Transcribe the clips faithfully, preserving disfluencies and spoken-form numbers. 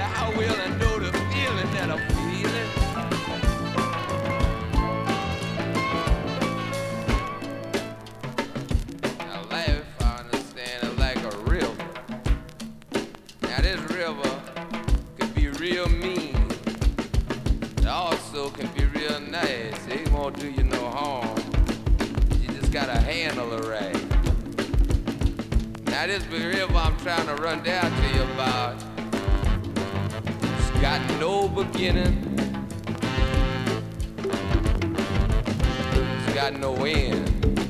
I will and know the feeling that I'm feeling. Now life, I understand, is like a river. Now this river could be real mean. It also can be real nice. It won't do you no harm. You just gotta handle it right. Now this river I'm trying to run down to you about, it's got no beginning, it's got no end.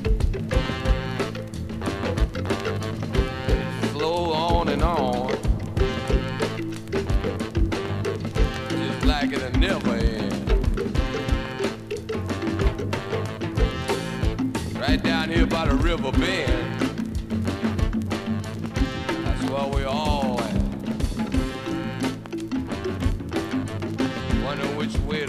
Flow on and on, just like it'll never end. Right down here by the river bend, where we all at. Wonder which way